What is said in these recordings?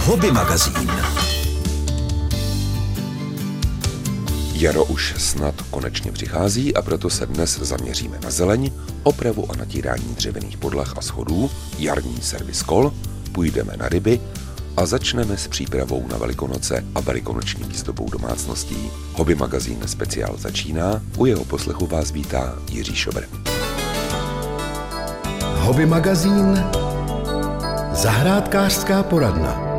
Hobby magazín. Jaro už snad konečně přichází a proto se dnes zaměříme na zeleň, opravu a natírání dřevěných podlah a schodů, jarní servis kol, půjdeme na ryby a začneme s přípravou na Velikonoce a velikonoční výzdobou domácností. Hobby magazín speciál začíná, u jeho poslechu vás vítá Jiří Šobr. Hobby magazín. Zahrádkářská poradna.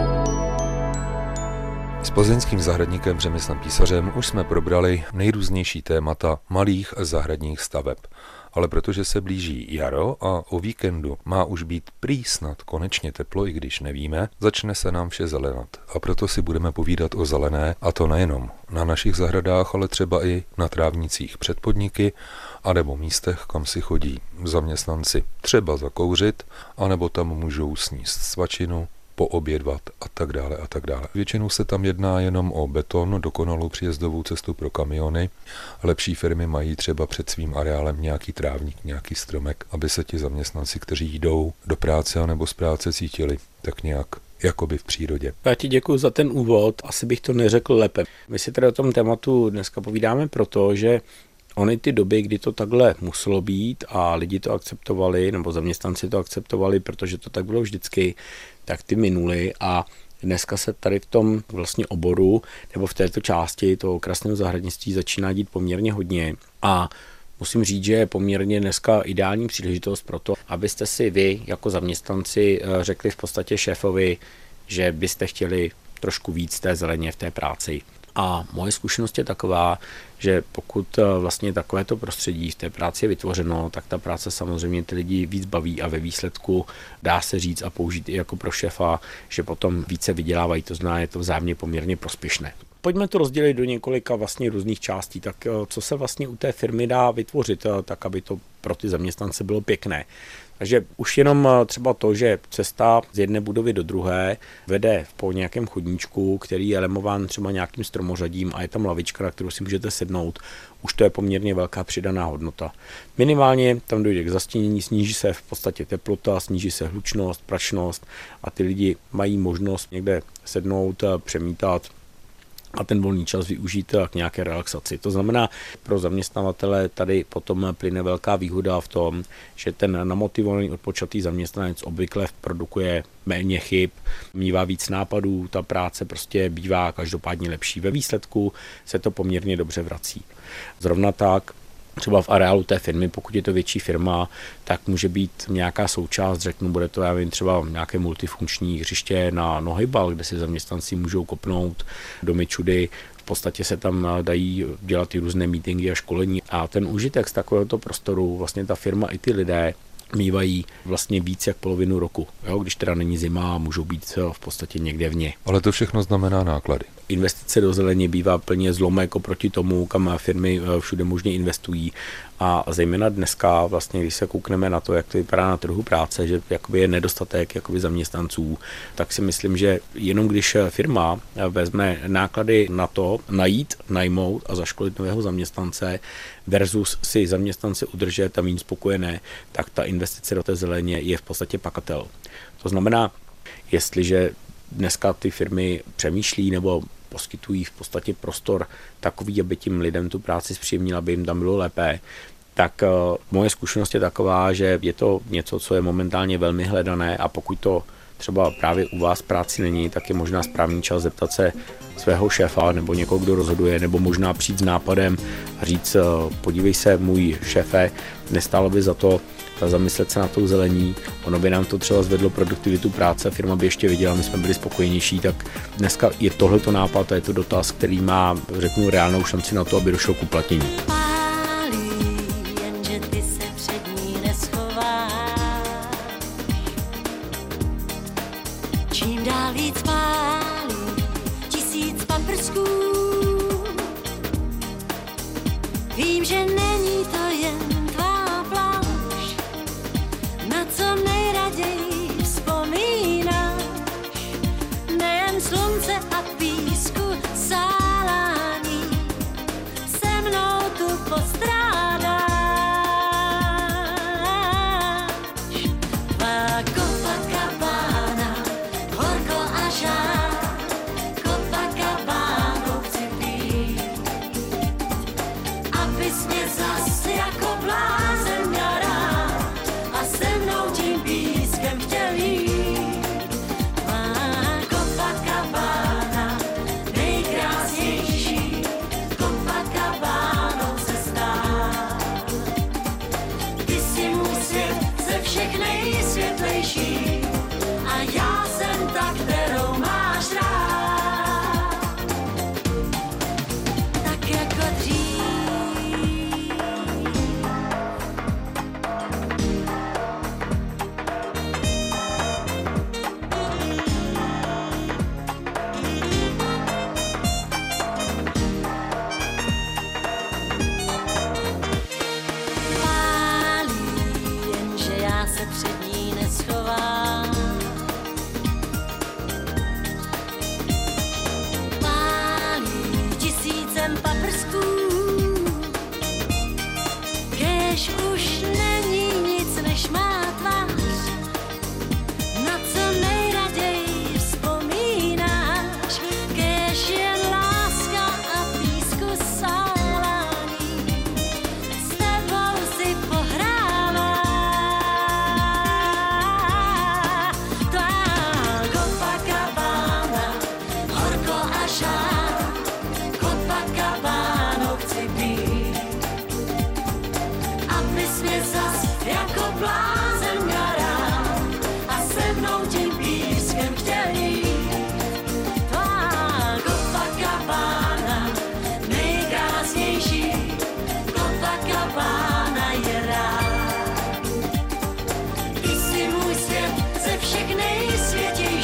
S plzeňským zahradníkem Přemyslem Písařem už jsme probrali nejrůznější témata malých zahradních staveb. Ale protože se blíží jaro a o víkendu má už být prý snad konečně teplo, i když nevíme, začne se nám vše zelenat. A proto si budeme povídat o zelené, a to nejenom na našich zahradách, ale třeba i na trávnicích před podniky, anebo místech, kam si chodí zaměstnanci třeba zakouřit, anebo tam můžou sníst svačinu, poobědvat a tak dále a tak dále. Většinou se tam jedná jenom o beton, dokonalou příjezdovou cestu pro kamiony. Lepší firmy mají třeba před svým areálem nějaký trávník, nějaký stromek, aby se ti zaměstnanci, kteří jdou do práce anebo z práce, cítili tak nějak jakoby v přírodě. Já ti děkuji za ten úvod, asi bych to neřekl lépe. My si tedy o tom tématu dneska povídáme proto, že ony ty doby, kdy to takhle muselo být a lidi to akceptovali, nebo zaměstnanci to akceptovali, protože to tak bylo vždycky, tak ty minuly a dneska se tady v tom vlastně oboru nebo v této části toho okrasného zahradnictví začíná dít poměrně hodně a musím říct, že je poměrně dneska ideální příležitost pro to, abyste si vy jako zaměstnanci řekli v podstatě šéfovi, že byste chtěli trošku víc té zeleně v té práci. A moje zkušenost je taková, že pokud vlastně takovéto prostředí v té práci je vytvořeno, tak ta práce samozřejmě ty lidi víc baví a ve výsledku dá se říct a použít i jako pro šéfa, že potom více vydělávají, to znamená, je to vzájemně poměrně prospěšné. Pojďme to rozdělit do několika vlastně různých částí, tak co se vlastně u té firmy dá vytvořit, tak aby to pro ty zaměstnance bylo pěkné. Takže už jenom třeba to, že cesta z jedné budovy do druhé vede po nějakém chodníčku, který je lemován třeba nějakým stromořadím a je tam lavička, na kterou si můžete sednout, už to je poměrně velká přidaná hodnota. Minimálně tam dojde k zastínění, sníží se v podstatě teplota, sníží se hlučnost, prašnost a ty lidi mají možnost někde sednout, přemítat a ten volný čas využít k nějaké relaxaci. To znamená, pro zaměstnavatele tady potom plyne velká výhoda v tom, že ten namotivovaný odpočatý zaměstnanec obvykle produkuje méně chyb, mívá víc nápadů, ta práce prostě bývá každopádně lepší. Ve výsledku se to poměrně dobře vrací. Zrovna tak třeba v areálu té firmy, pokud je to větší firma, tak může být nějaká součást, řeknu, bude to, já vím, třeba nějaké multifunkční hřiště na nohybal, kde si zaměstnanci můžou kopnout do myčudy, v podstatě se tam dají dělat i různé meetingy a školení a ten užitek z takovéhoto prostoru, vlastně ta firma i ty lidé mívají vlastně víc jak polovinu roku, jo? Když teda není zima a můžou být v podstatě někde vně. Ale to všechno znamená náklady. Investice do zeleně bývá plně zlomek oproti tomu, kam firmy všude možně investují a zejména dneska vlastně, když se koukneme na to, jak to vypadá na trhu práce, že jakoby je nedostatek jakoby zaměstnanců, tak si myslím, že jenom když firma vezme náklady na to najít, najmout a zaškolit nového zaměstnance versus si zaměstnance udržet a mít spokojené, tak ta investice do té zeleně je v podstatě pakatel. To znamená, jestliže dneska ty firmy přemýšlí nebo poskytují v podstatě prostor takový, aby tím lidem tu práci zpříjemnila, aby jim tam bylo lépe, tak moje zkušenost je taková, že je to něco, co je momentálně velmi hledané a pokud to třeba právě u vás práci není, tak je možná správný čas zeptat se svého šéfa nebo někoho, kdo rozhoduje, nebo možná přijít s nápadem a říct, podívej se, můj šéfe, nestálo by za to zamyslet se na tou zelení, ono by nám to třeba zvedlo produktivitu práce, firma by ještě viděla, my jsme byli spokojenější, tak dneska je tohleto nápad a je to dotaz, který má, řeknu, reálnou šanci na to, aby došlo k uplatnění. Čím dál víc pálí, 1000 pamprsků. Vím, že není to jen tvá pláž, na co nejraději vzpomínáš. Nejen slunce a písku sálání, se mnou tu postrádáš. Tvá Copacabana, horko a žár.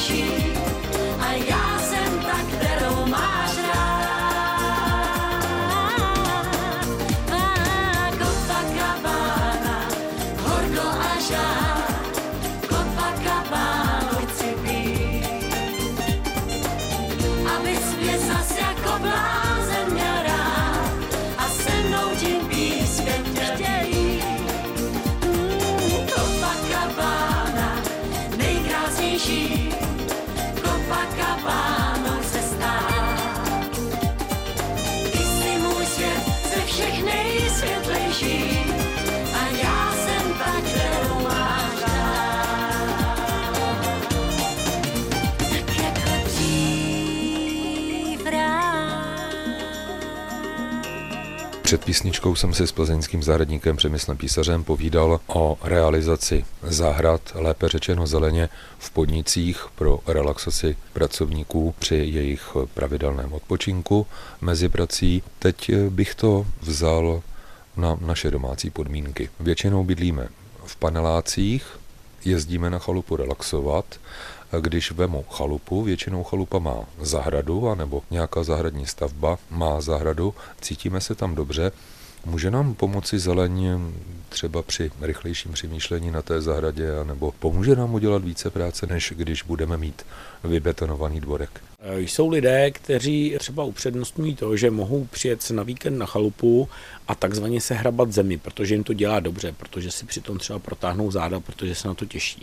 nejkrásnější a já jsem ta, kterou máš rád. Copacabana, horko a žár, Copacabana chci být, abys mě zas jako blázen měl rád a se mnou tím pískem chtějí. Copacabana, nejkrásnější, Copacabana se stát. Ty jsi můj svět ze všech nejsvětlejší a já jsem ta, kterou máš rád. Tak jako dřív rád. Před písničkou jsem si s plzeňským zahradníkem Přemyslem Písařem povídal o realizaci zahrad, lépe řečeno zeleně, v podnicích pro relaxaci pracovníků při jejich pravidelném odpočinku mezi prací. Teď bych to vzal na naše domácí podmínky. Většinou bydlíme v panelácích, jezdíme na chalupu relaxovat. Když vemu chalupu, většinou chalupa má zahradu, anebo nějaká zahradní stavba má zahradu, cítíme se tam dobře. Může nám pomoci zeleň třeba při rychlejším přemýšlení na té zahradě, anebo pomůže nám udělat více práce, než když budeme mít vybetonovaný dvorek? Jsou lidé, kteří třeba upřednostňují to, že mohou přijet na víkend na chalupu a takzvaně se hrabat zemi, protože jim to dělá dobře, protože si přitom třeba protáhnou záda, protože se na to těší.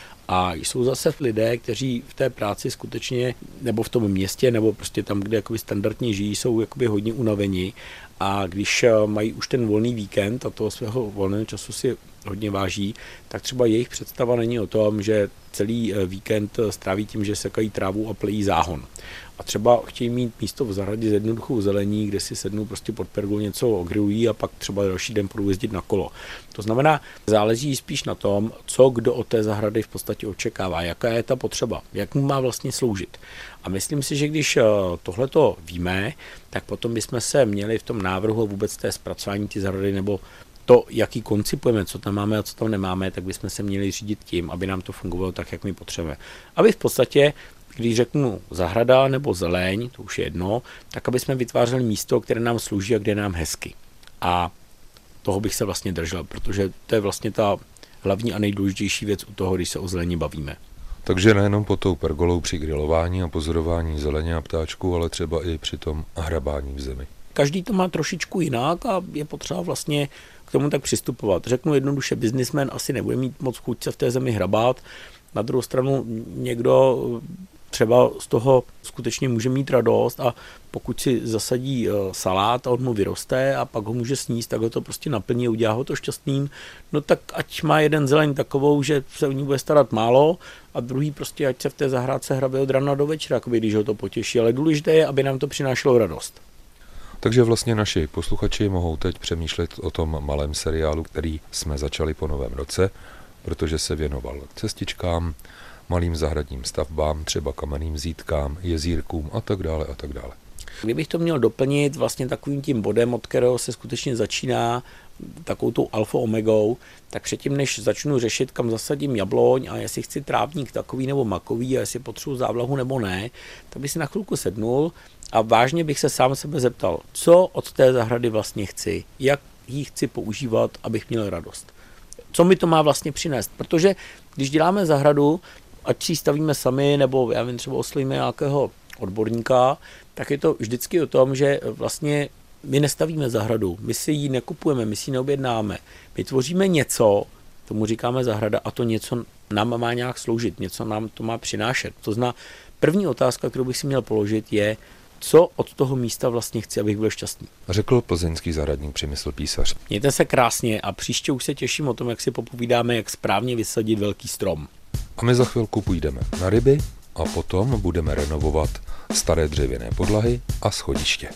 A jsou zase lidé, kteří v té práci skutečně, nebo v tom městě, nebo prostě tam, kde jakoby standardně žijí, jsou jakoby hodně unavení a když mají už ten volný víkend a toho svého volného času si hodně váží, tak třeba jejich představa není o tom, že celý víkend stráví tím, že sekají trávu a plejí záhon. A třeba chtějí mít místo v zahradě s jednoduchou zelení, kde si sednou prostě pod pergou, něco ogrilují a pak třeba další den budou jezdit na kolo. To znamená, záleží spíš na tom, co kdo od té zahrady v podstatě očekává, jaká je ta potřeba, jak mu má vlastně sloužit. A myslím si, že když tohleto víme, tak potom bychom se měli v tom návrhu a vůbec té zpracování té zahrady nebo to, jaký koncipujeme, co tam máme a co tam nemáme, tak bychom se měli řídit tím, aby nám to fungovalo tak, jak my potřebujeme. Aby v podstatě, když řeknu zahrada nebo zeleň, to už je jedno, tak aby jsme vytvářeli místo, které nám slouží a kde je nám hezky. A toho bych se vlastně držel, protože to je vlastně ta hlavní a nejdůležitější věc u toho, když se o zelení bavíme. Takže nejenom pod tou pergolou při grilování a pozorování zeleně a ptáčků, ale třeba i při tom hrabání v zemi. Každý to má trošičku jinak a je potřeba vlastně k tomu tak přistupovat. Řeknu jednoduše, biznismen asi nebude mít moc chuť se v té zemi hrabat. Na druhou stranu někdo třeba z toho skutečně může mít radost a pokud si zasadí salát a on mu vyroste a pak ho může sníst, tak ho to prostě naplní a udělá ho to šťastným, no tak ať má jeden zeleň takovou, že se o ní bude starat málo a druhý prostě ať se v té zahrádce hrabe od rána do večera, když ho to potěší, ale důležité je, aby nám to přinášelo radost. Takže vlastně naši posluchači mohou teď přemýšlet o tom malém seriálu, který jsme začali po novém roce, protože se věnoval cestičkám, malým zahradním stavbám, třeba kamenným zítkám, jezírkům a tak dále a tak dále. Kdybych to měl doplnit vlastně takovým tím bodem, od kterého se skutečně začíná takovou tou alfa omegou, tak předtím, než začnu řešit, kam zasadím jabloň a jestli chci trávník takový nebo makový a jestli potřebuji závlahu nebo ne, tak bych si na chvilku sednul a vážně bych se sám sebe zeptal, co od té zahrady vlastně chci, jak ji chci používat, abych měl radost. Co mi to má vlastně přinést, protože když děláme zahradu, ať si ji stavíme sami, nebo já vím, třeba oslovíme nějakého odborníka, tak je to vždycky o tom, že vlastně my nestavíme zahradu, my si ji nekupujeme, my si ji neobjednáme. My tvoříme něco, tomu říkáme zahrada, a to něco nám má nějak sloužit, něco nám to má přinášet. To znamená, první otázka, kterou bych si měl položit, je, co od toho místa vlastně chci, abych byl šťastný. Řekl plzeňský zahradník Přemysl Písař. Mějte se krásně a příště už se těším o tom, jak si popovídáme, jak správně vysadit velký strom. A my za chvilku půjdeme na ryby a potom budeme renovovat staré dřevěné podlahy a schodiště.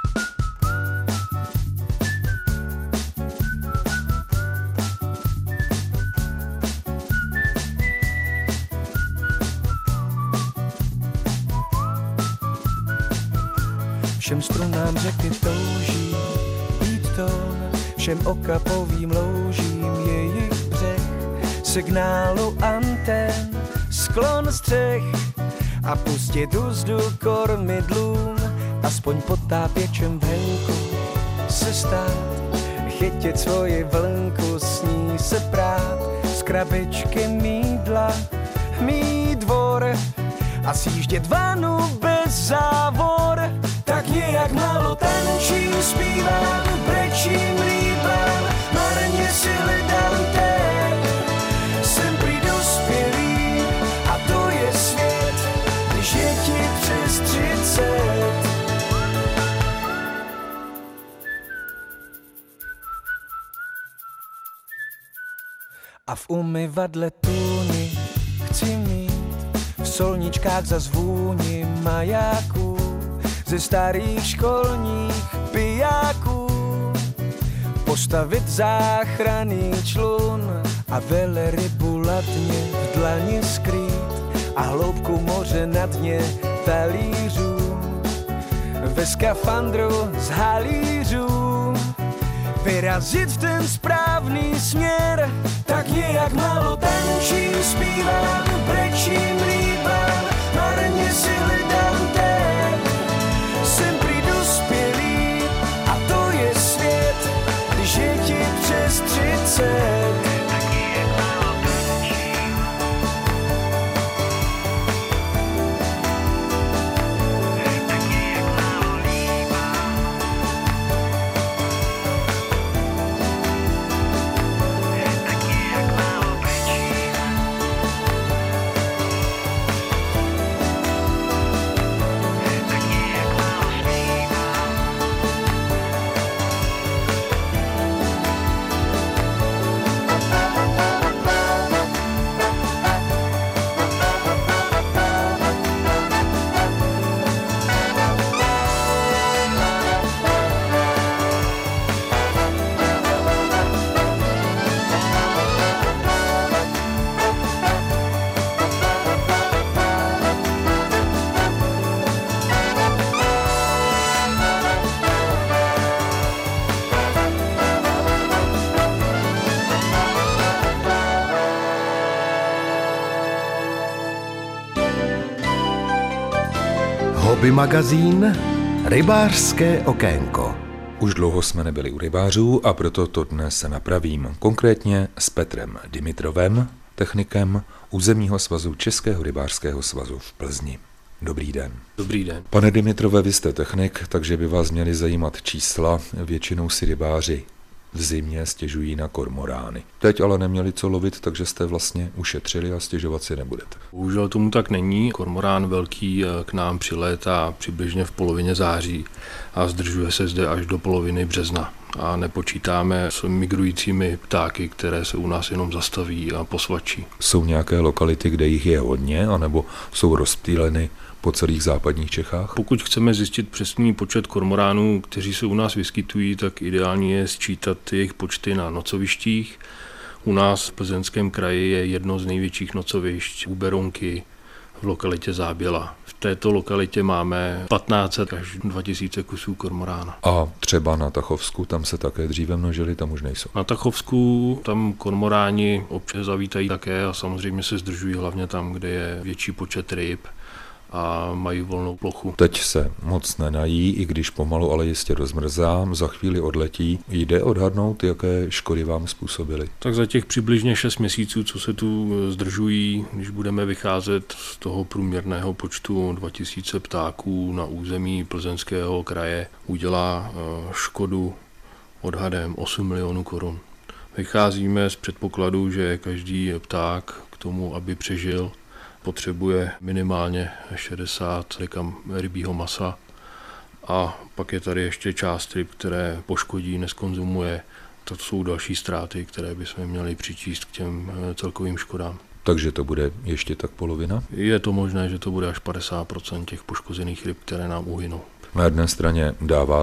Všem strunám řeky touží být tón, všem okapovým loužím jejich břeh, signálu antén, sklon střech, a pustit úzdu kormidlům, aspoň potápěčem venku se stát, chytit svoji vlnku, s ní se prát, z krabičky mýdla mít dvor a sjíždět vanu bez závor. Tak nějak málo tančím, zpívám, brečím, líbám, marně si hledám teď. Jsem prý dospělý a to je svět, když je ti přes 30. A v umyvadle tůni chci mít, v solničkách za zvůni majáků, ze starých školních pijáků, postavit záchranný člun a velerybu ladně v dlani skrýt a hloubku moře na dně talířů, ve skafandru z halířů vyrazit v ten správný směr. Tak nějak málo tančím, zpívám, brečím, líbám, marně si hledám teď. Jsem prý dospělý a to je svět, když je ti přes 30. Hobby magazín Rybářské okénko. Už dlouho jsme nebyli u rybářů a proto to dnes se napravím. Konkrétně s Petrem Dimitrovem, technikem Územního svazu Českého rybářského svazu v Plzni. Dobrý den. Dobrý den. Pane Dimitrove, vy jste technik, takže by vás měly zajímat čísla. Většinou si rybáři v zimě stěžují na kormorány. Teď ale neměli co lovit, takže jste vlastně ušetřili a stěžovat si nebudete. Bohužel tomu tak není. Kormorán velký k nám přilétá přibližně v polovině září a zdržuje se zde až do poloviny března. A nepočítáme s migrujícími ptáky, které se u nás jenom zastaví a posvačí. Jsou nějaké lokality, kde jich je hodně, anebo jsou rozptýleny po celých západních Čechách? Pokud chceme zjistit přesný počet kormoránů, kteří se u nás vyskytují, tak ideální je sčítat jejich počty na nocovištích. U nás v Plzeňském kraji je jedno z největších nocovišť u Berounky v lokalitě Záběla. V této lokalitě máme 1500 až 2000 kusů kormorána. A třeba na Tachovsku, tam se také dříve množili, tam už nejsou. Na Tachovsku tam kormoráni občas zavítají také a samozřejmě se zdržují hlavně tam, kde je větší počet ryb a mají volnou plochu. Teď se moc nenají, i když pomalu, ale jistě rozmrzá, za chvíli odletí. Jde odhadnout, jaké škody vám způsobily? Tak za těch přibližně 6 měsíců, co se tu zdržují, když budeme vycházet z toho průměrného počtu 2000 ptáků na území Plzeňského kraje, udělá škodu odhadem 8 milionů korun. Vycházíme z předpokladu, že každý pták k tomu, aby přežil, potřebuje minimálně 60 dekam rybího masa a pak je tady ještě část ryb, které poškodí, neskonzumuje. To jsou další ztráty, které bychom měli přičíst k těm celkovým škodám. Takže to bude ještě tak polovina? Je to možné, že to bude až 50% těch poškozených ryb, které nám uhynou. Na jedné straně dáváte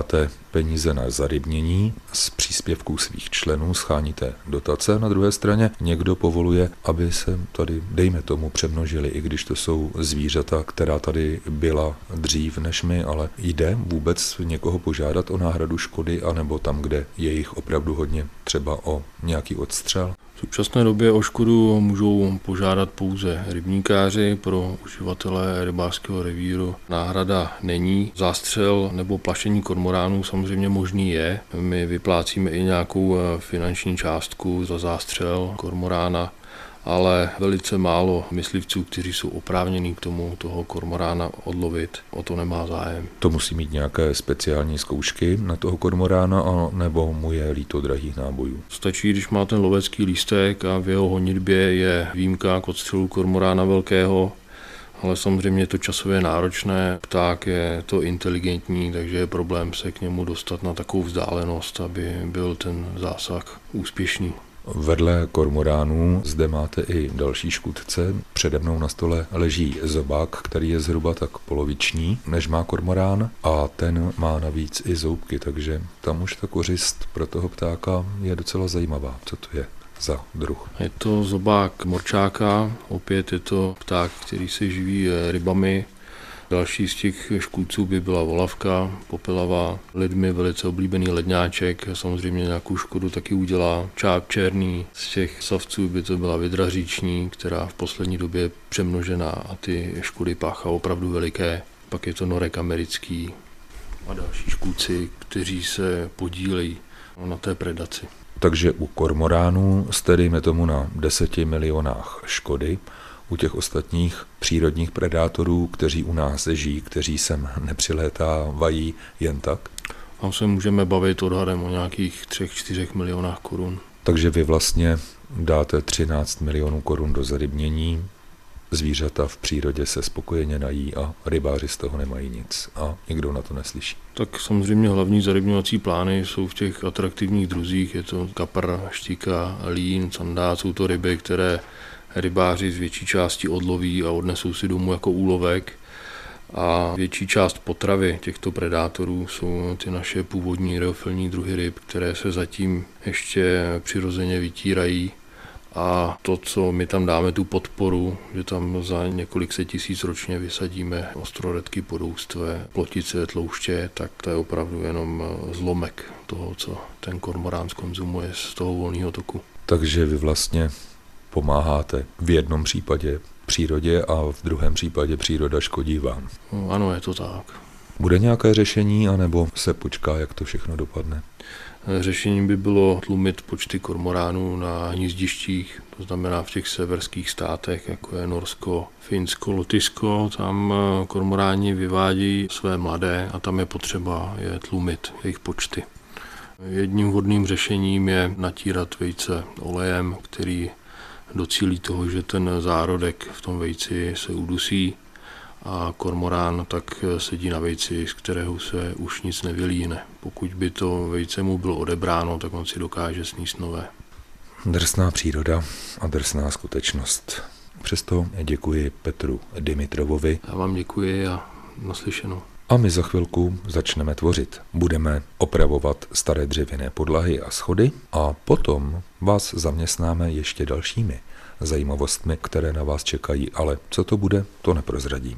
peníze na zarybnění, z příspěvků svých členů scháníte dotace, na druhé straně někdo povoluje, aby se tady, dejme tomu, přemnožili, i když to jsou zvířata, která tady byla dřív než my, ale jde vůbec někoho požádat o náhradu škody, anebo tam, kde je jich opravdu hodně, třeba o nějaký odstřel? V současné době o škodu můžou požádat pouze rybníkáři, pro uživatele rybářského revíru náhrada není. Zástřel nebo plašení kormoránů samozřejmě možný je. My vyplácíme i nějakou finanční částku za zástřel kormorána, ale velice málo myslivců, kteří jsou oprávnění k tomu toho kormorána odlovit, o to nemá zájem. To musí mít nějaké speciální zkoušky na toho kormorána, nebo mu je líto drahých nábojů? Stačí, když má ten lovecký lístek a v jeho honitbě je výjimka k odstřelu kormorána velkého, ale samozřejmě je to časově náročné. Pták je to inteligentní, takže je problém se k němu dostat na takovou vzdálenost, aby byl ten zásah úspěšný. Vedle kormoránů zde máte i další škůdce. Přede mnou na stole leží zobák, který je zhruba tak poloviční, než má kormorán, a ten má navíc i zoubky, takže tam už ta kořist pro toho ptáka je docela zajímavá. Co to je za druh? Je to zobák morčáka, opět je to pták, který se živí rybami. Další z těch škůdců by byla volavka, popelavá, lidmi velice oblíbený ledňáček, samozřejmě nějakou škodu taky udělá. Čáp černý, z těch savců by to byla vydra říční, která v poslední době je přemnožená a ty škody páchá opravdu veliké. Pak je to norek americký a další škůdci, kteří se podílejí na té predaci. Takže u kormoránů jste, dejme tomu, na 10 milionách škody. U těch ostatních přírodních predátorů, kteří u nás žijí, kteří sem nepřilétávají jen tak? Tam se můžeme bavit odhadem o nějakých 3-4 milionách korun. Takže vy vlastně dáte 13 milionů korun do zarybnění, zvířata v přírodě se spokojeně nají a rybáři z toho nemají nic a nikdo na to neslyší. Tak samozřejmě hlavní zarybňovací plány jsou v těch atraktivních druzích, je to kapr, štika, lín, sandát, jsou to ryby, které rybáři z větší části odloví a odnesou si domů jako úlovek. A větší část potravy těchto predátorů jsou ty naše původní reofilní druhy ryb, které se zatím ještě přirozeně vytírají. A to, co my tam dáme, tu podporu, že tam za několik set tisíc ročně vysadíme ostroredky, podhoustvé, plotice, tlouště, tak to je opravdu jenom zlomek toho, co ten kormorán zkonzumuje z toho volného toku. Takže vy vlastně pomáháte v jednom případě přírodě a v druhém případě příroda škodí vám. Ano, je to tak. Bude nějaké řešení, anebo se počká, jak to všechno dopadne? Řešením by bylo tlumit počty kormoránů na hnízdištích, to znamená v těch severských státech, jako je Norsko, Finsko, Lotyšsko. Tam kormoráni vyvádějí své mladé a tam je potřeba je tlumit, jejich počty. Jedním vhodným řešením je natírat vejce olejem, který docílí toho, že ten zárodek v tom vejci se udusí a kormorán tak sedí na vejci, z kterého se už nic nevylíne. Pokud by to vejce mu bylo odebráno, tak on si dokáže sníst nové. Drsná příroda a drsná skutečnost. Přesto děkuji Petru Dimitrovovi. Já vám děkuji a naslyšenou. A my za chvilku začneme tvořit. Budeme opravovat staré dřevěné podlahy a schody a potom vás zaměstnáme ještě dalšími zajímavostmi, které na vás čekají, ale co to bude, to neprozradím.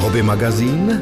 Hobby magazín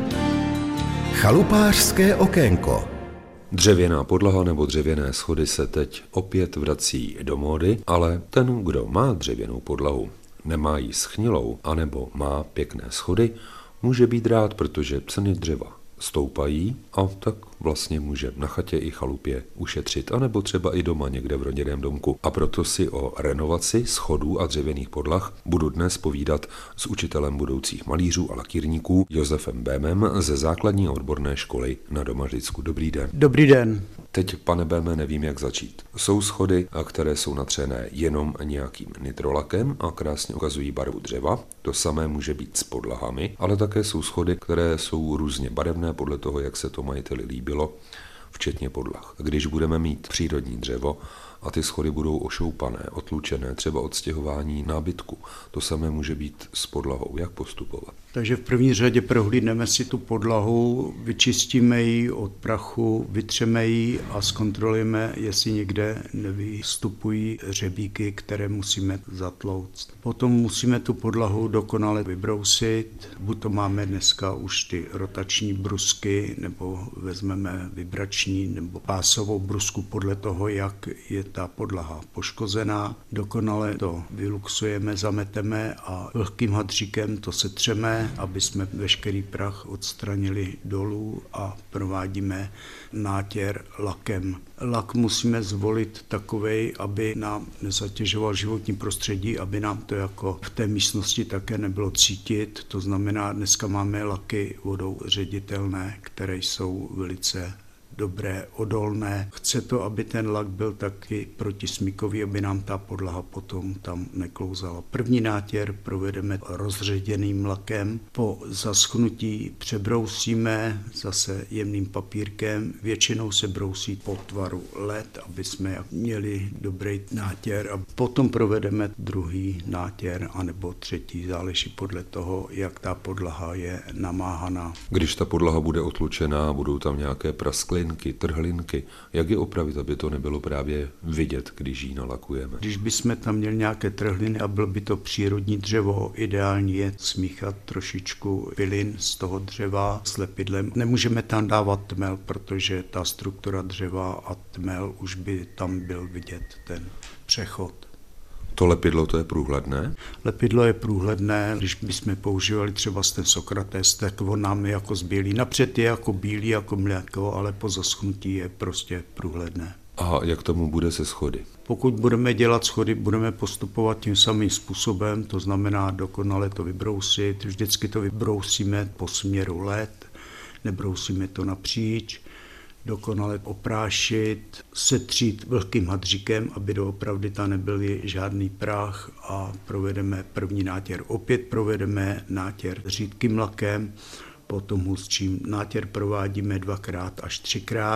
Chalupářské okénko. Dřevěná podlaha nebo dřevěné schody se teď opět vrací do módy, ale ten, kdo má dřevěnou podlahu, nemá ji schnilou, anebo má pěkné schody, může být rád, protože ceny dřeva stoupají a tak vlastně může na chatě i chalupě ušetřit, anebo třeba i doma někde v rodinném domku. A proto si o renovaci schodů a dřevěných podlah budu dnes povídat s učitelem budoucích malířů a lakírníků Josefem Bémem ze základní a odborné školy na Domažlicku. Dobrý den. Dobrý den. Teď, pane Béme, nevím, jak začít. Jsou schody, které jsou natřené jenom nějakým nitrolakem a krásně ukazují barvu dřeva. To samé může být s podlahami, ale také jsou schody, které jsou různě barevné podle toho, jak se to majiteli líbilo, včetně podlah. Když budeme mít přírodní dřevo a ty schody budou ošoupané, otlučené, třeba od stěhování nábytku, to samé může být s podlahou. Jak postupovat? Takže v první řadě prohlídneme si tu podlahu, vyčistíme ji od prachu, vytřeme ji a zkontrolujeme, jestli někde nevystupují řebíky, které musíme zatlouct. Potom musíme tu podlahu dokonale vybrousit, buď to máme dneska už ty rotační brusky, nebo vezmeme vibrační nebo pásovou brusku podle toho, jak je ta podlaha poškozená. Dokonale to vyluxujeme, zameteme a vlhkým hadříkem to setřeme, aby jsme veškerý prach odstranili dolů a provádíme nátěr lakem. Lak musíme zvolit takovej, aby nám nezatěžoval životní prostředí, aby nám to jako v té místnosti také nebylo cítit. To znamená, dneska máme laky vodou ředitelné, které jsou velice dobré, odolné. Chce to, aby ten lak byl taky protismíkový, aby nám ta podlaha potom tam neklouzala. První nátěr provedeme rozředěným lakem. Po zaschnutí přebrousíme zase jemným papírkem. Většinou se brousí po tvaru LED, aby jsme měli dobrý nátěr. A potom provedeme druhý nátěr, anebo třetí, záleží podle toho, jak ta podlaha je namáhaná. Když ta podlaha bude otlučená, budou tam nějaké praskly, trhlinky, jak je opravit, aby to nebylo právě vidět, když ji nalakujeme? Když bychom tam měli nějaké trhliny a bylo by to přírodní dřevo, ideální je smíchat trošičku pilin z toho dřeva s lepidlem. Nemůžeme tam dávat tmel, protože ta struktura dřeva a tmel už by tam byl vidět ten přechod. To lepidlo, to je průhledné? Lepidlo je průhledné, když bychom používali třeba ten Sokrates, tak on nám je jako zbělý. Napřed je jako bílý, jako mléko, ale po zaschnutí je prostě průhledné. A jak tomu bude se schody? Pokud budeme dělat schody, budeme postupovat tím samým způsobem, to znamená dokonale to vybrousit. Vždycky to vybrousíme po směru LED, nebrousíme to napříč. Dokonale oprášit, setřít vlhkým hadříkem, aby doopravdy tam nebyl žádný prach a provedeme první nátěr. Opět provedeme nátěr řídkým lakem, potom hustším. Nátěr provádíme 2x až 3x.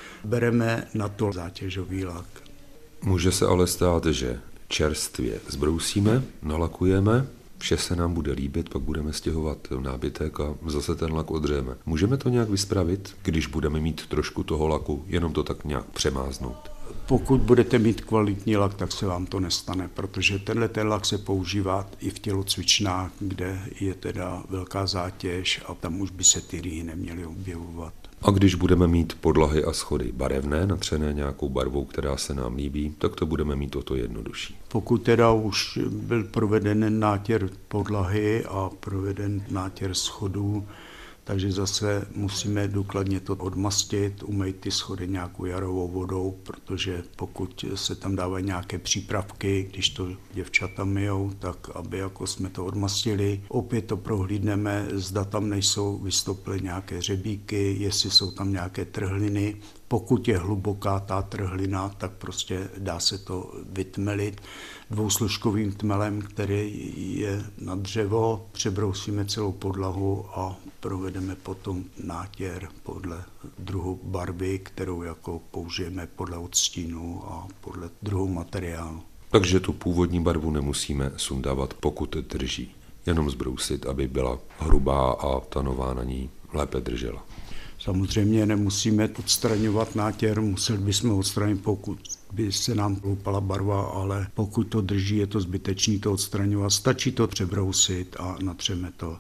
Bereme na to zátěžový lak. Může se ale stát, že čerstvě zbrousíme, nalakujeme, vše se nám bude líbit, pak budeme stěhovat nábytek a zase ten lak odřejeme. Můžeme to nějak vyspravit, když budeme mít trošku toho laku, jenom to tak nějak přemáznout? Pokud budete mít kvalitní lak, tak se vám to nestane, protože ten lak se používá i v tělocvičnách, kde je teda velká zátěž a tam už by se ty rýhy neměly objevovat. A když budeme mít podlahy a schody barevné, natřené nějakou barvou, která se nám líbí, tak to budeme mít o to jednodušší. Pokud teda už byl proveden nátěr podlahy a proveden nátěr schodů, takže zase musíme důkladně to odmastit, umýt ty schody nějakou jarovou vodou, protože pokud se tam dávají nějaké přípravky, když to děvčata myjou, tak aby jako jsme to odmastili. Opět to prohlídneme, zda tam nejsou vystoupily nějaké řebíky, jestli jsou tam nějaké trhliny. Pokud je hluboká ta trhlina, tak prostě dá se to vytmelit dvousložkovým tmelem, který je na dřevo, přebrousíme celou podlahu a provedeme potom nátěr podle druhu barvy, kterou jako použijeme podle odstínu a podle druhu materiálu. Takže tu původní barvu nemusíme sundávat, pokud drží. Jenom zbrousit, aby byla hrubá a ta nová na ní lépe držela. Samozřejmě nemusíme odstraňovat nátěr, museli bychom odstranit, pokud by se nám hloupala barva, ale pokud to drží, je to zbytečné to odstraňovat. Stačí to přebrousit a natřeme to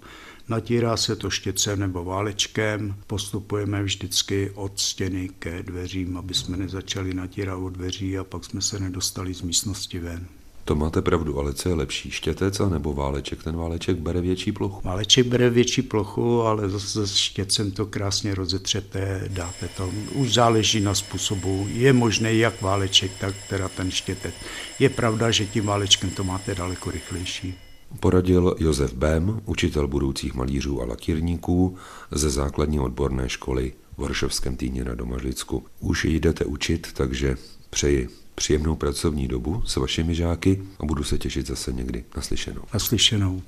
Natírá se to štětcem nebo válečkem, postupujeme vždycky od stěny ke dveřím, aby jsme nezačali natírat od dveří a pak jsme se nedostali z místnosti ven. To máte pravdu, ale co je lepší, štětec a nebo váleček? Ten váleček bere větší plochu. Váleček bere větší plochu, ale zase s štětcem to krásně rozetřete, dáte to. Už záleží na způsobu. Je možné jak váleček, tak teda ten štětec. Je pravda, že tím válečkem to máte daleko rychlejší. Poradil Josef Bém, učitel budoucích malířů a lakírníků ze základní odborné školy v Horšovském Týně na Domažlicku. Už jdete učit, takže přeji příjemnou pracovní dobu s vašimi žáky a budu se těšit zase někdy. Naslyšenou. Naslyšenou.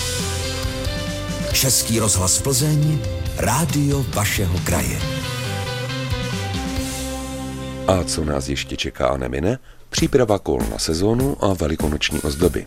Český rozhlas Plzeň, rádio vašeho kraje. A co nás ještě čeká a nemine? Příprava kol na sezónu a velikonoční ozdoby.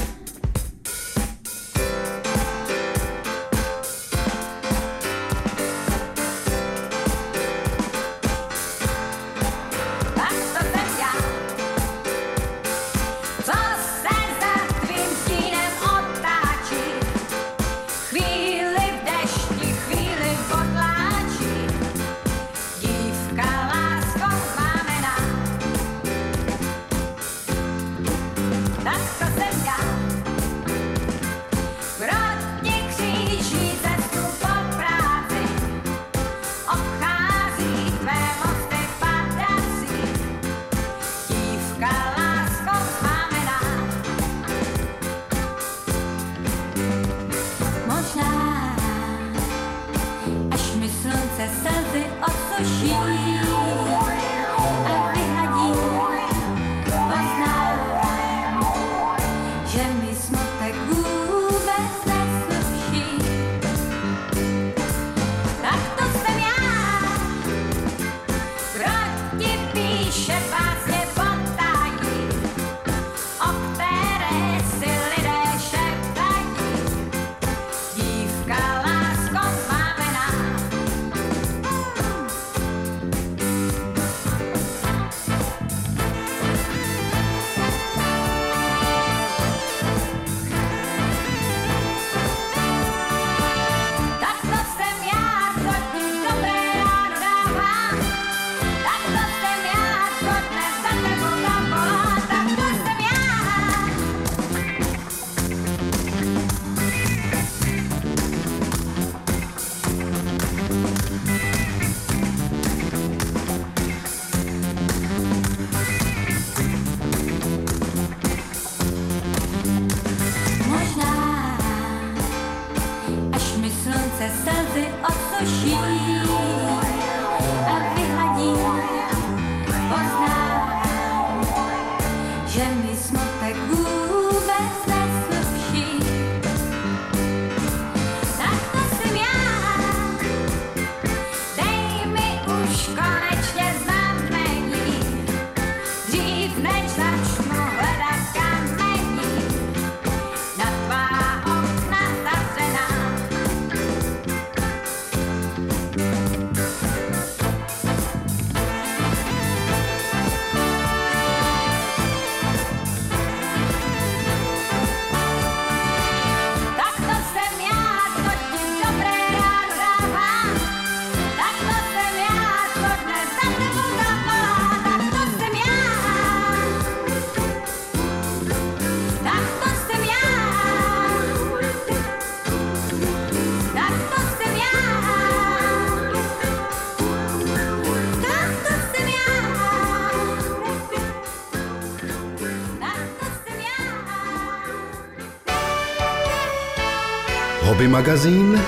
Hobby magazín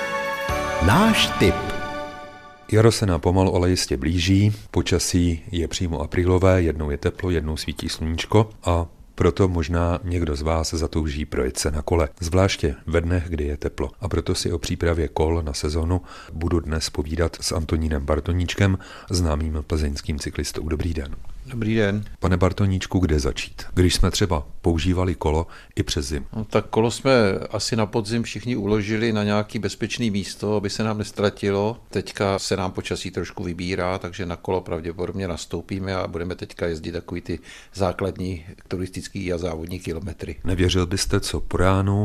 Náš tip. Jaro se nám pomalu ale jistě blíží, počasí je přímo aprílové, jednou je teplo, jednou svítí sluníčko a proto možná někdo z vás zatouží projet se na kole, zvláště ve dnech, kdy je teplo. A proto si o přípravě kol na sezonu budu dnes povídat s Antonínem Bartoníčkem, známým plzeňským cyklistou. Dobrý den. Dobrý den. Pane Bartoníčku, kde začít? Když jsme třeba používali kolo i přes zimu. No, tak kolo jsme asi na podzim všichni uložili na nějaké bezpečné místo, aby se nám nestratilo. Teďka se nám počasí trošku vybírá, takže na kolo pravděpodobně nastoupíme a budeme teďka jezdit takový ty základní turistický a závodní kilometry. Nevěřil byste, co po ránu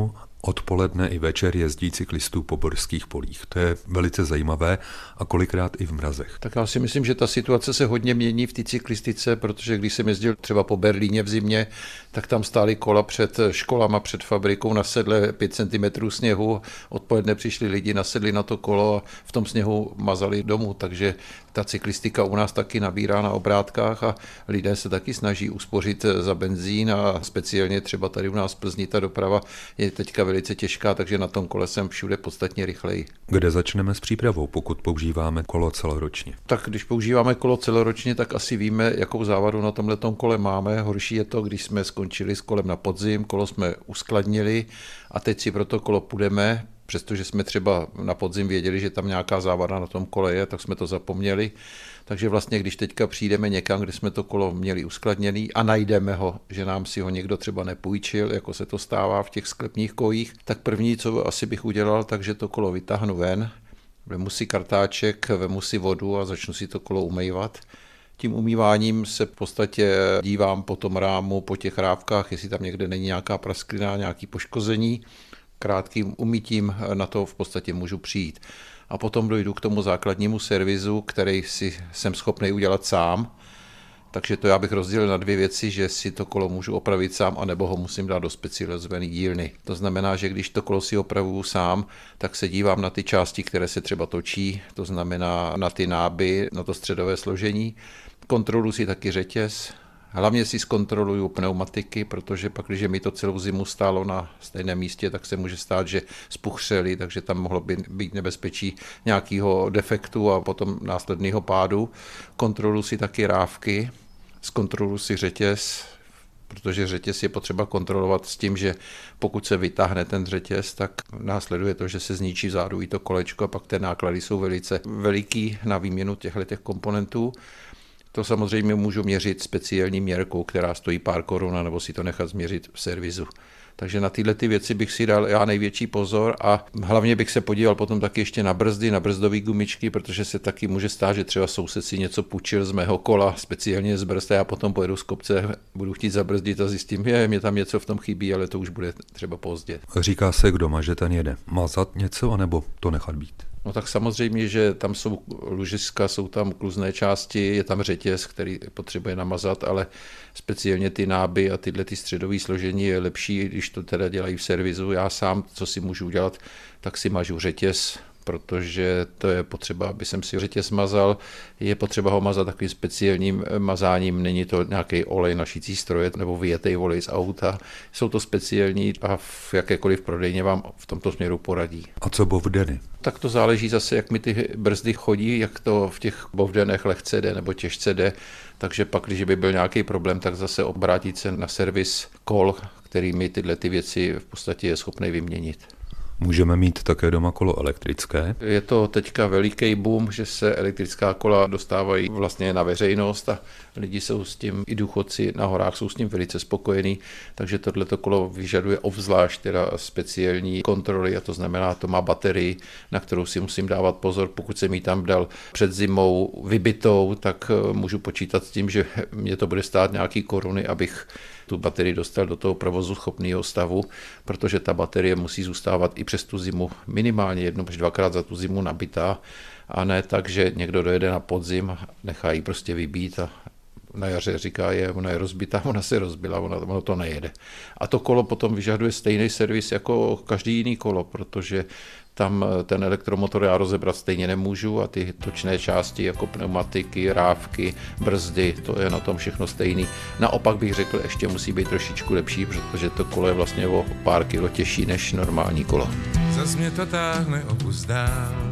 odpoledne i večer jezdí cyklistů po borských polích. To je velice zajímavé a kolikrát i v mrazech. Tak já si myslím, že ta situace se hodně mění v té cyklistice, protože když jsem jezdil třeba po Berlíně v zimě, tak tam stály kola před školama, před fabrikou na sedle 5 cm sněhu. Odpoledne přišli lidi, nasedli na to kolo a v tom sněhu mazali domů, takže ta cyklistika u nás taky nabírá na obrátkách a lidé se taky snaží uspořit za benzín a speciálně třeba tady u nás v Plzni ta doprava je teďka velice těžká, takže na tom kole jsem všude podstatně rychleji. Kde začneme s přípravou, pokud používáme kolo celoročně? Tak když používáme kolo celoročně, tak asi víme, jakou závadu na tomhletom kole máme. Horší je to, když jsme skončili s kolem na podzim, kolo jsme uskladnili a teď si pro to kolo půjdeme. Přestože jsme třeba na podzim věděli, že tam nějaká závada na tom kole je, tak jsme to zapomněli. Takže vlastně, když teďka přijdeme někam, kde jsme to kolo měli uskladněný a najdeme ho, že nám si ho někdo třeba nepůjčil, jako se to stává v těch sklepních kojích, tak první, co asi bych udělal, takže to kolo vytáhnu ven, vemu si kartáček, vemu si vodu a začnu si to kolo umývat. Tím umýváním se v podstatě dívám po tom rámu, po těch rávkách, jestli tam někde není nějaká prasklina, nějaké poškození. Krátkým umytím na to v podstatě můžu přijít. A potom dojdu k tomu základnímu servisu, který si jsem schopný udělat sám. Takže to já bych rozdělil na 2 věci, že si to kolo můžu opravit sám, anebo ho musím dát do specializované dílny. To znamená, že když to kolo si opravuju sám, tak se dívám na ty části, které se třeba točí, to znamená na ty náby, na to středové složení. Kontroluji si taky řetěz. Hlavně si zkontroluju pneumatiky, protože pak, když mi to celou zimu stálo na stejném místě, tak se může stát, že spuchřely, takže tam mohlo být nebezpečí nějakého defektu a potom následného pádu. Kontroluji si taky rávky, zkontroluji si řetěz, protože řetěz je potřeba kontrolovat s tím, že pokud se vytáhne ten řetěz, tak následuje to, že se zničí vzadu i to kolečko a pak ty náklady jsou velice veliký na výměnu těchto komponentů. To samozřejmě můžu měřit speciální měrkou, která stojí pár korun, nebo si to nechat změřit v servisu. Takže na tyhle ty věci bych si dal já největší pozor a hlavně bych se podíval potom taky ještě na brzdy, na brzdové gumičky, protože se taky může stát, že třeba soused si něco půjčil z mého kola, speciálně z brzd, a já potom pojedu z kopce, budu chtít zabrzdit a zjistím, že mě tam něco v tom chybí, ale to už bude třeba pozdě. Říká se, kdo má, že ten jede. Mazat něco, anebo to nechat být? No tak samozřejmě, že tam jsou lužiska, jsou tam kluzné části, je tam řetěz, který potřebuje namazat, ale speciálně ty náby a tyhle ty středové složení je lepší, když to teda dělají v servisu. Já sám, co si můžu udělat, tak si mažu řetěz, protože to je potřeba, aby jsem si řetěz mazal. Je potřeba ho mazat takovým speciálním mazáním, není to nějaký olej na šicí stroje nebo vyjetej olej z auta. Jsou to speciální a v jakékoliv prodejně vám v tomto směru poradí. A co bovdeny? Tak to záleží zase, jak mi ty brzdy chodí, jak to v těch bovdenech lehce jde nebo těžce jde. Takže pak, když by byl nějaký problém, tak zase obrátit se na servis kol, který mi tyhle ty věci v podstatě je schopný vyměnit. Můžeme mít také doma kolo elektrické. Je to teďka veliký boom, že se elektrická kola dostávají vlastně na veřejnost a lidi jsou s tím, i důchodci na horách jsou s tím velice spokojení, takže tohleto kolo vyžaduje obzvlášť teda speciální kontroly a to znamená, to má baterii, na kterou si musím dávat pozor. Pokud jsem ji tam dal před zimou vybitou, tak můžu počítat s tím, že mě to bude stát nějaký koruny, abych tu baterii dostal do toho provozu schopného stavu, protože ta baterie musí zůstávat i přes tu zimu minimálně 1 až 2krát za tu zimu nabitá a ne tak, že někdo dojede na podzim, nechá ji prostě vybít a na jaře říká, ona je rozbitá, ona se rozbila, ono to nejede. A to kolo potom vyžaduje stejný servis jako každý jiný kolo, protože tam ten elektromotor já rozebrat stejně nemůžu a ty točné části jako pneumatiky, rávky, brzdy, to je na tom všechno stejný. Naopak bych řekl, ještě musí být trošičku lepší, protože to kolo je vlastně o pár kilo těžší než normální kolo. Zas mě to táhne o kus dál,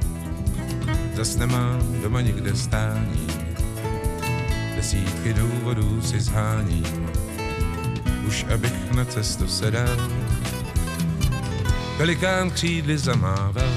zas nemám doma nikde stání, desítky důvodů si zháním, už abych na cestu sedal. Velikán křídly zamával,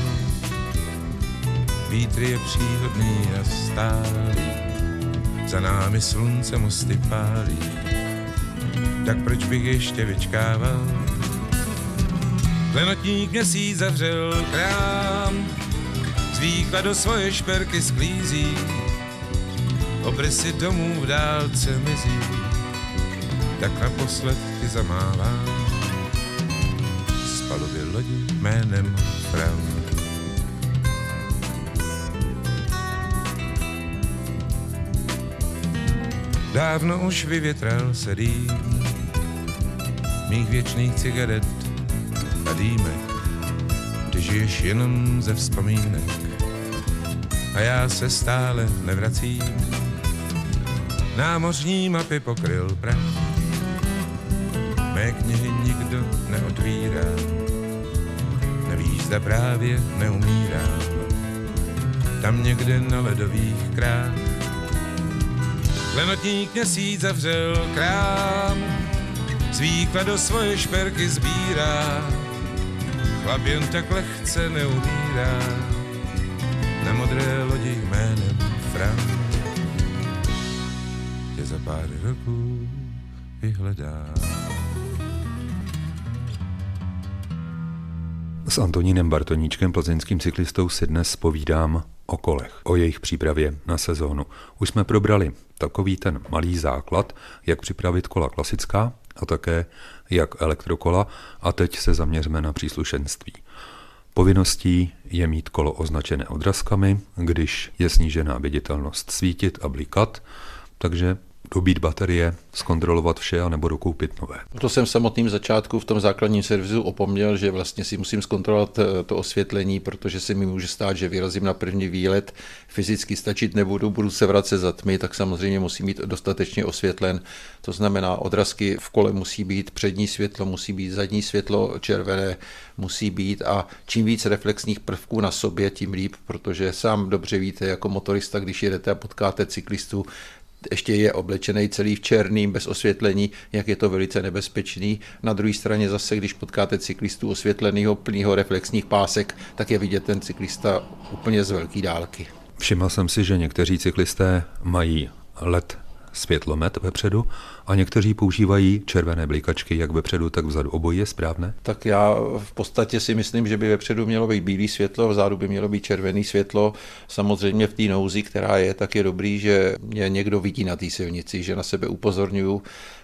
vítr je příhodný a stálý, za námi slunce mosty pálí, tak proč bych ještě vyčkával? Klenotník měsíc zavřel krám, z výkladu svoje šperky sklízí, obrysy domů v dálce mizí, tak naposled ti zamávám. palubě lodi jménem Fram. Dávno už vyvětral se dým mých věčných cigaret a dýmek, ty žiješ jenom ze vzpomínek a já se stále nevracím. Námořní mapy pokryl prach, mé knihy nikdo neotvírá, neví, zda právě neumírám, tam někde na ledových krách. Klenotník měsíc zavřel krám, zvýkla do svoje šperky sbírá, chlap jen tak lehce neumírá, na modré lodi jménem Fram tě za pár roků vyhledá. S Antonínem Bartoníčkem, plzeňským cyklistou, si dnes povídám o kolech, o jejich přípravě na sezónu. Už jsme probrali takový ten malý základ, jak připravit kola klasická a také jak elektrokola, a teď se zaměřme na příslušenství. Povinností je mít kolo označené odrazkami, když je snížená viditelnost, svítit a blikat, takže dobít baterie, zkontrolovat vše a nebo dokoupit nové. To jsem v samotném začátku v tom základním servisu opomněl, že vlastně si musím zkontrolovat to osvětlení, protože se mi může stát, že vyrazím na první výlet, fyzicky stačit nebudu, budu se vracet za tmy, tak samozřejmě musím být dostatečně osvětlen. To znamená, odrazky v kole musí být, přední světlo musí být, zadní světlo červené musí být a čím víc reflexních prvků na sobě, tím líp, protože sám dobře víte jako motorista, když jedete a potkáte cyklistu, ještě je oblečený celý v černým, bez osvětlení, jak je to velice nebezpečný. Na druhé straně zase, když potkáte cyklistu osvětlenýho, plnýho reflexních pásek, tak je vidět ten cyklista úplně z velké dálky. Všiml jsem si, že někteří cyklisté mají LED světlomet vepředu a někteří používají červené blikačky jak vepředu, tak vzadu. Obojí je správné? Tak já v podstatě si myslím, že by vepředu mělo být bílé světlo, vzadu by mělo být červené světlo. Samozřejmě v té nouzi, která je, tak je dobrý, že mě někdo vidí na té silnici, že na sebe upozorňuju,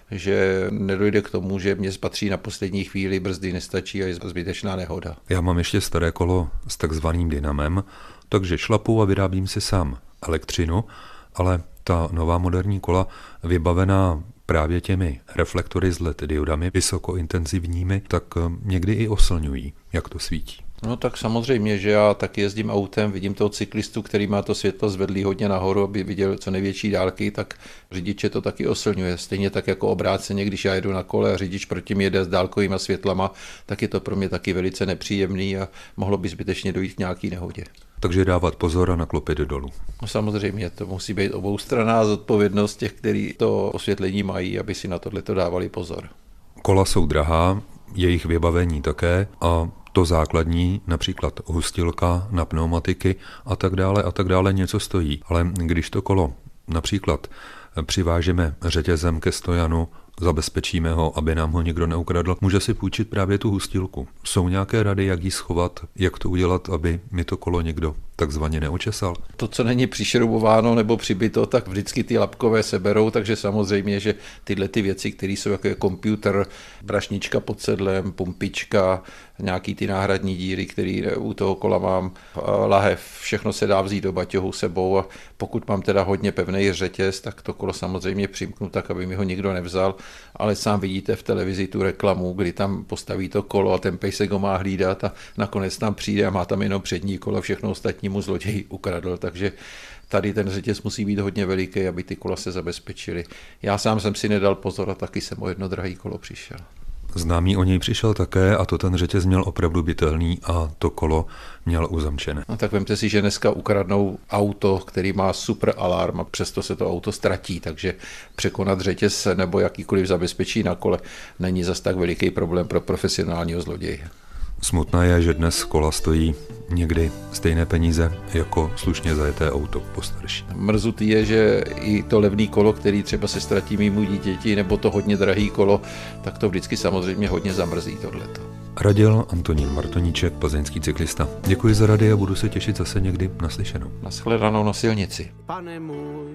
že nedojde k tomu, že mě spatří na poslední chvíli, brzdy nestačí a je zbytečná nehoda. Já mám ještě staré kolo s takzvaným dynamem, takže šlapu a vyrábím si sám elektřinu, ale ta nová moderní kola vybavená právě těmi reflektory s LED diodami vysokointenzivními, tak někdy i oslňují, jak to svítí. No tak samozřejmě, že já tak jezdím autem, vidím toho cyklistu, který má to světlo zvedlý hodně nahoru, aby viděl co největší dálky, tak řidiče to taky oslňuje. Stejně tak jako obráceně, když já jedu na kole a řidič proti mě jede s dálkovýma světlama, tak je to pro mě taky velice nepříjemný a mohlo by zbytečně dojít k nějaký nehodě. Takže dávat pozor a naklopit dolů. No samozřejmě, to musí být oboustranná zodpovědnost těch, kteří to osvětlení mají, aby si na tohleto dávali pozor. Kola jsou drahá, jejich vybavení také a to základní, například hustilka na pneumatiky a tak dále něco stojí. Ale když to kolo například přivážeme řetězem ke stojanu, zabezpečíme ho, aby nám ho nikdo neukradl, může si půjčit právě tu hustilku. Jsou nějaké rady, jak ji schovat, jak to udělat, aby mi to kolo někdo takzvaně neočesal? To, co není přišroubováno nebo přibito, tak vždycky ty lapkové seberou, takže samozřejmě, že tyhle ty věci, které jsou jako počítač, brašnička pod sedlem, pumpička, nějaký ty náhradní díry, které u toho kola mám, lahev, všechno se dá vzít do baťohu sebou a pokud mám teda hodně pevný řetěz, tak to kolo samozřejmě přimknu tak, aby mi ho nikdo nevzal, ale sám vidíte v televizi tu reklamu, kdy tam postaví to kolo a ten pejsek ho má hlídat a nakonec tam přijde a má tam jenom přední kolo, všechno ostatní mu zloděj ukradl, takže tady ten řetěz musí být hodně veliký, aby ty kola se zabezpečily. Já sám jsem si nedal pozor a taky jsem o jedno drahý kolo přišel. Známý o něj přišel také a to ten řetěz měl opravdu bytelný a to kolo měl uzamčené. No tak vemte si, že dneska ukradnou auto, který má super alarm a přesto se to auto ztratí, takže překonat řetěz nebo jakýkoliv zabezpečí na kole není zas tak veliký problém pro profesionálního zloděje. Smutné je, že dnes kola stojí někdy stejné peníze jako slušně zajeté auto postarší. Mrzutý je, že i to levný kolo, který třeba se ztratí mému dítěti, nebo to hodně drahý kolo, tak to vždycky samozřejmě hodně zamrzí tohleto. Radil Antonín Bartoníček, plzeňský cyklista. Děkuji za rady a budu se těšit zase někdy naslyšenou. Nashledanou na silnici. Pane můj,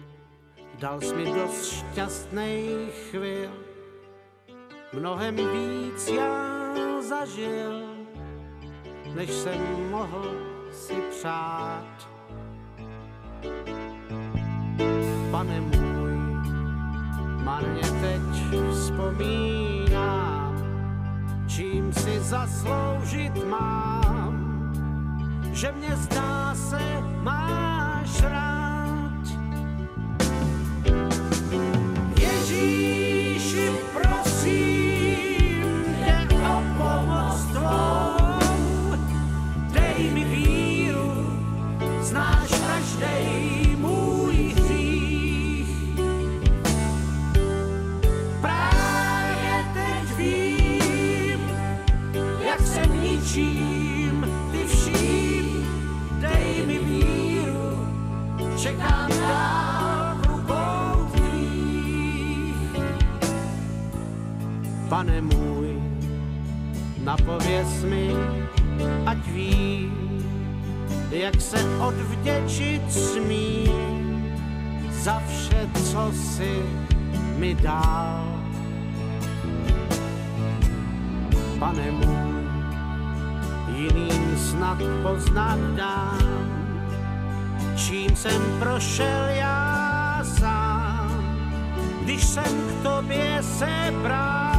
dal jsi mi dost šťastných chvil, mnohem víc já zažil, než jsem mohl si přát. Pane můj, marně teď vzpomínám, čím si zasloužit mám, že mě zdá se máš rád. Ježíši, prosím tě o pomoc tvou, dej mi víru, znáš každej můj hřích. Právě teď vím, jak se ničím, ty vším, dej mi víru, čekám dál v rukou tvých. Pane můj, napověz mi, ať vím, jak se odvděčit smím za vše, co jsi mi dal. Pane můj, jiným snad poznat dám, čím jsem prošel já sám, když jsem k tobě se bral.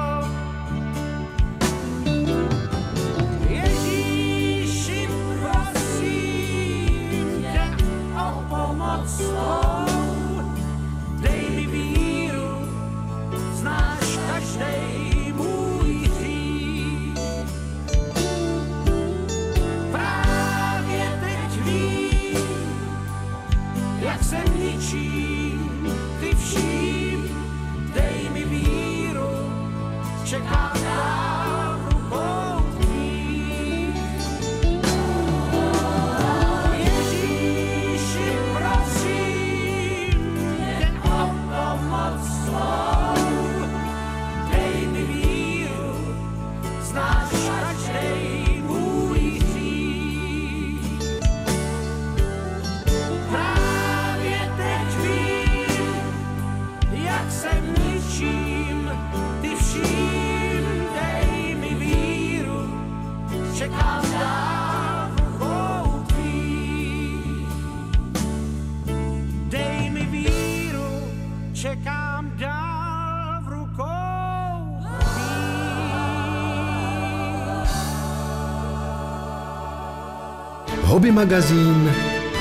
Ježíši, prosím tě o pomoc svou, dej mi víru, znáš každej můj hřích. Právě teď vím, jak se ničím, ty vším, dej mi víru, čekám dál v rukou tvých. Ježíši, prosím tě o pomoc svou, dej mi víru, znáš každej můj hřích. Právě teď vím, jak se ničím, ty vším, dej mi víru, čekám dál v rukou tvých. Dej mi víru, čekám dál v rukou Hobby magazín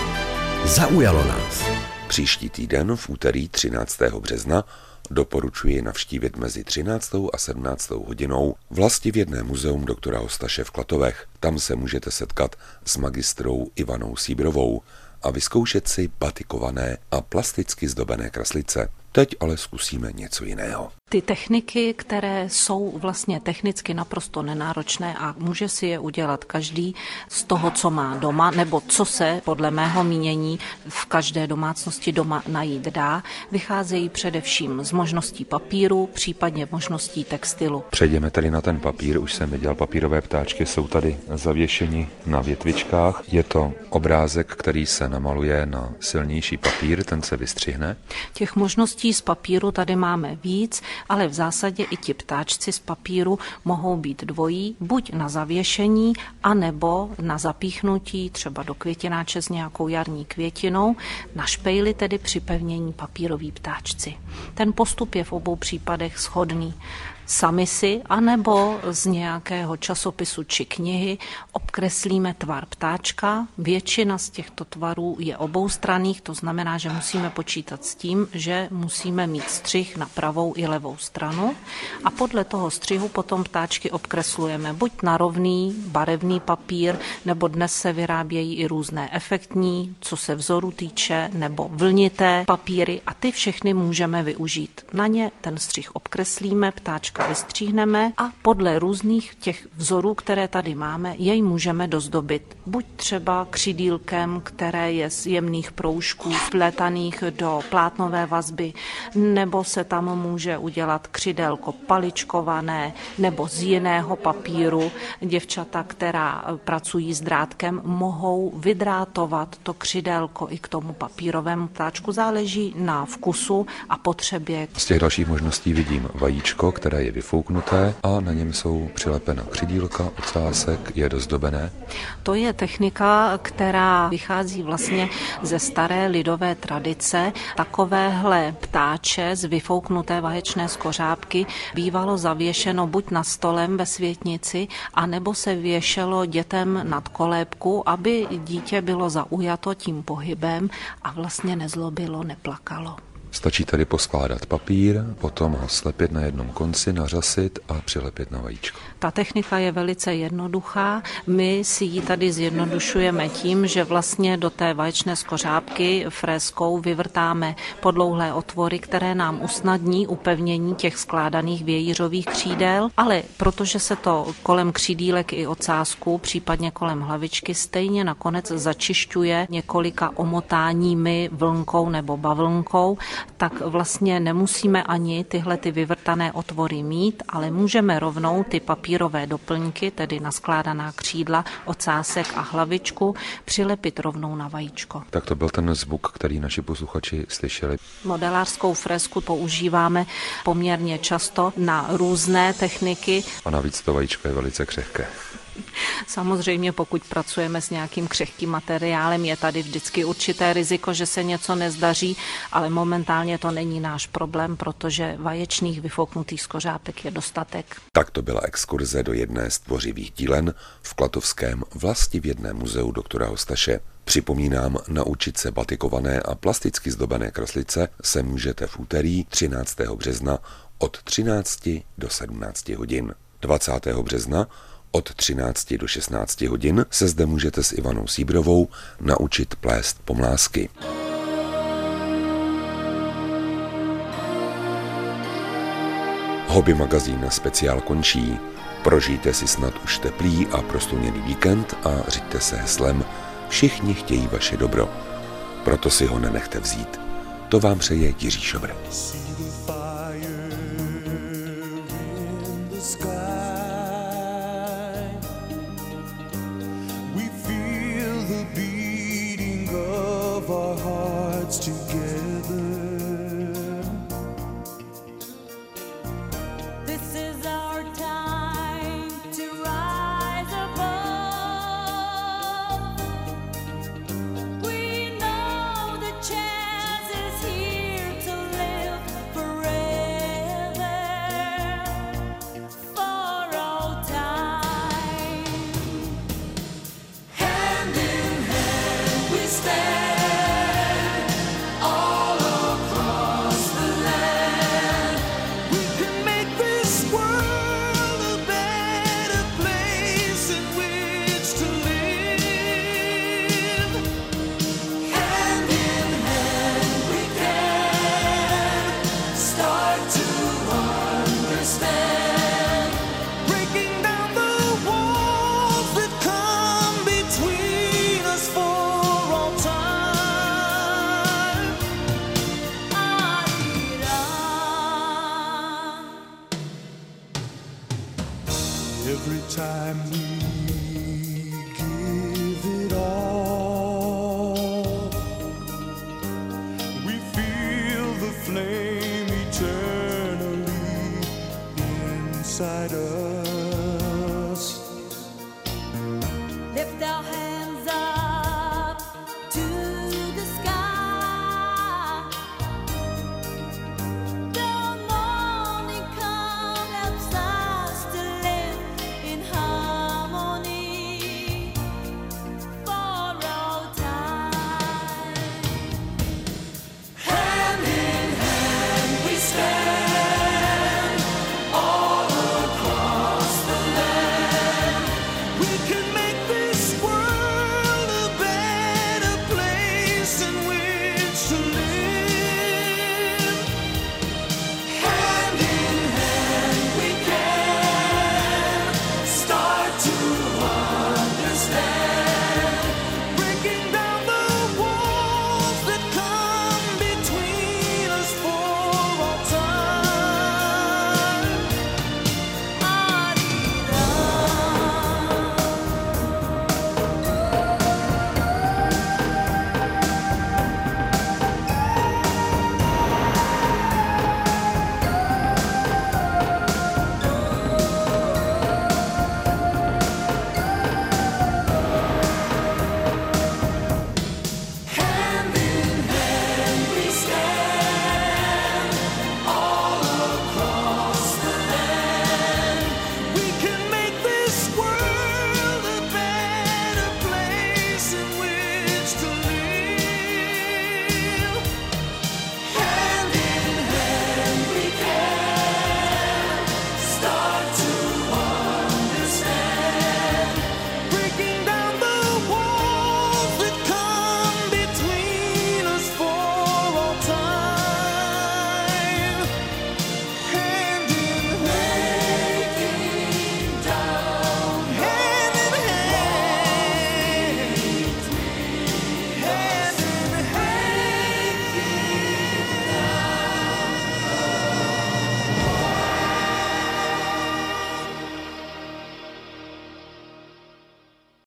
Zaujalo nás. Příští týden v úterý 13. března doporučuji navštívit mezi 13. a 17. hodinou Vlastivědné muzeum doktora Ostaše v Klatovech. Tam se můžete setkat s magistrou Ivanou Síbrovou a vyzkoušet si batikované a plasticky zdobené kraslice. Teď ale zkusíme něco jiného. Ty techniky, které jsou vlastně technicky naprosto nenáročné a může si je udělat každý z toho, co má doma, nebo co se podle mého mínění v každé domácnosti doma najít dá, vycházejí především z možností papíru, případně možností textilu. Přejdeme tady na ten papír, už jsem viděl papírové ptáčky, jsou tady zavěšeni na větvičkách. Je to obrázek, který se namaluje na silnější papír, ten se vystřihne. Těch možností z papíru tady máme víc, ale v zásadě i ti ptáčci z papíru mohou být dvojí, buď na zavěšení, anebo na zapíchnutí třeba do květináče s nějakou jarní květinou, na špejli tedy připevnění papíroví ptáčci. Ten postup je v obou případech shodný. Sami si, anebo z nějakého časopisu či knihy obkreslíme tvar ptáčka. Většina z těchto tvarů je oboustranných, to znamená, že musíme počítat s tím, že musíme mít střih na pravou i levou stranu a podle toho střihu potom ptáčky obkreslujeme buď na rovný barevný papír, nebo dnes se vyrábějí i různé efektní, co se vzoru týče, nebo vlnité papíry a ty všechny můžeme využít. Na ně ten střih obkreslíme, ptáčka vystříhneme a podle různých těch vzorů, které tady máme, jej můžeme dozdobit. Buď třeba křidílkem, které je z jemných proužků vpletaných do plátnové vazby, nebo se tam může udělat křidélko paličkované, nebo z jiného papíru. Děvčata, která pracují s drátkem, mohou vydrátovat to křidélko i k tomu papírovému ptáčku. Záleží na vkusu a potřebě. Z těch dalších možností vidím vajíčko, které je je vyfouknuté a na něm jsou přilepena křidílka, ocásek, je dozdobené. To je technika, která vychází vlastně ze staré lidové tradice. Takovéhle ptáče z vyfouknuté vaječné skořápky bývalo zavěšeno buď na stolem ve světnici, anebo se věšelo dětem nad kolébku, aby dítě bylo zaujato tím pohybem a vlastně nezlobilo, neplakalo. Stačí tady poskládat papír, potom ho slepit na jednom konci, nařasit a přilepit na vajíčko. Ta technika je velice jednoduchá. My si ji tady zjednodušujeme tím, že vlastně do té vaječné skořápky frézkou vyvrtáme podlouhlé otvory, které nám usnadní upevnění těch skládaných vějířových křídel, ale protože se to kolem křídílek i ocásku, případně kolem hlavičky, stejně nakonec začišťuje několika omotáními vlnkou nebo bavlnkou, tak vlastně nemusíme ani tyhle ty vyvrtané otvory mít, ale můžeme rovnou ty papírové doplňky, tedy naskládaná křídla, ocásek a hlavičku, přilepit rovnou na vajíčko. Tak to byl ten zvuk, který naši posluchači slyšeli. Modelářskou fresku používáme poměrně často na různé techniky. A navíc to vajíčko je velice křehké. Samozřejmě, pokud pracujeme s nějakým křehkým materiálem, je tady vždycky určité riziko, že se něco nezdaří, ale momentálně to není náš problém, protože vaječných vyfouknutých skořápek je dostatek. Tak to byla exkurze do jedné z tvořivých dílen v klatovském vlastivědném muzeu doktora Hostaše. Připomínám, naučit se batikované a plasticky zdobené kreslice se můžete v úterý 13. března od 13 do 17 hodin. 20. března od 13 do 16 hodin se zde můžete s Ivanou Síbrovou naučit plést pomlásky. Hobby magazín speciál končí. Prožijte si snad už teplý a prosluněný víkend a řiďte se heslem Všichni chtějí vaše dobro. Proto si ho nenechte vzít. To vám přeje Jiří Šobr. Every time we give it all, we feel the flame eternally inside us.